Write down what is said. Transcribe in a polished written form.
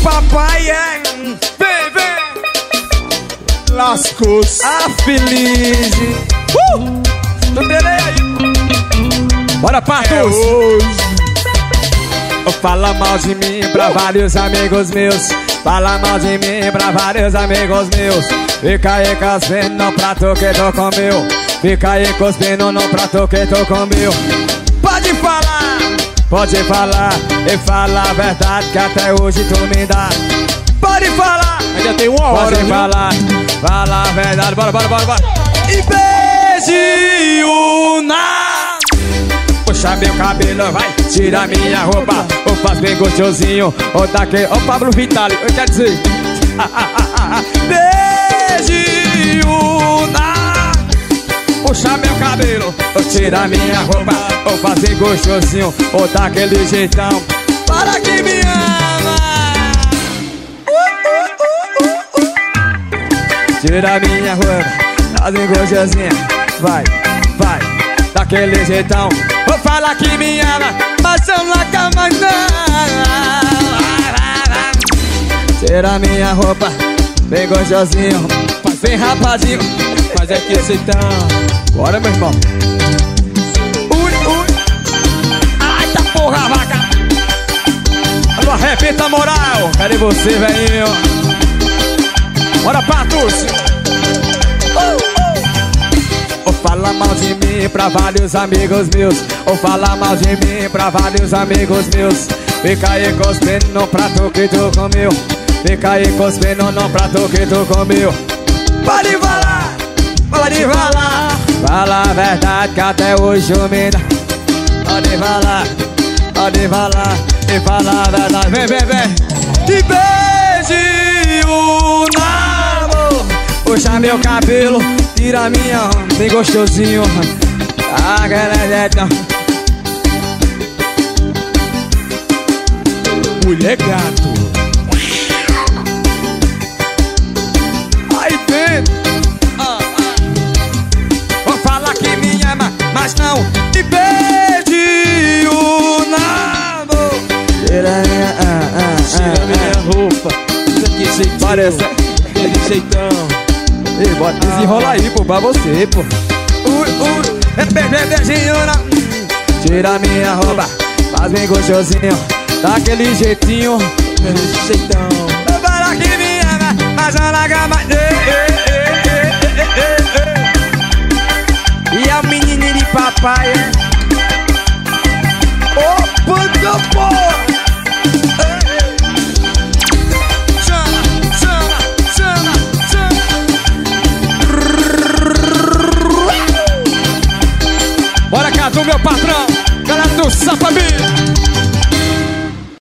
papai, é. Vem, vem. Lascou-se. A feliz. Não delay aí. Bora, Patos. É hoje. Fala mal de mim pra vários amigos meus. Fala mal de mim pra vários amigos meus. Fica aí cuspindo no prato que tu comeu. Fica aí cuspindo no prato que tu comeu. Pode falar e fala a verdade que até hoje tu me dá. Pode falar, ainda tem uma hora. pode falar, fala a verdade. Bora. E beijinho na... Puxa meu cabelo, vai, tira minha roupa. Ou faz bem gostosinho, ou daquele... Ô Pablo Vitale, eu quero dizer beijinho na... Puxa meu cabelo, ou tira minha roupa. Ou faz bem gostosinho, ou daquele jeitão. Para que me ama. Tira minha roupa, faz bem gostosinho. Vai, daquele jeitão. Vou falar que me ama, mas eu não cama não. Tira minha roupa, bem gostosinho. Faz bem rapazinho, Mas é que cê tá. bora meu irmão. Ui. Ai tá porra vaca. Alô, arrebenta a moral. Cadê você, velhinho? Bora, Patos. Ou fala mal de mim pra vários amigos meus. Ou fala mal de mim pra vários amigos meus. Fica aí cuspindo no prato que tu comeu. Fica aí cuspindo no prato que tu comeu. Pode falar. Fala a verdade que até hoje me dá. Pode falar e fala a verdade. Vem. E beijinho na mão. Puxa meu cabelo, tira minha onda, bem gostosinho. Mulher gato. Aí dentro. Vou falar que me ama, mas não. E beijinho na boca. Tira minha roupa. Isso aqui é jeitão. Parece. Aquele jeitão. Ei, bora, desenrola aí, pô, pra você, pô. Beijinho na... Tira minha roupa, faz bem gostosinho. Daquele jeitinho. Aquele jeitão. Vou falar que me ama, mas não larga mais. E a menina de papai, é? Opa, da porra! Chama. Bora cá do meu patrão, galera do Sapambi.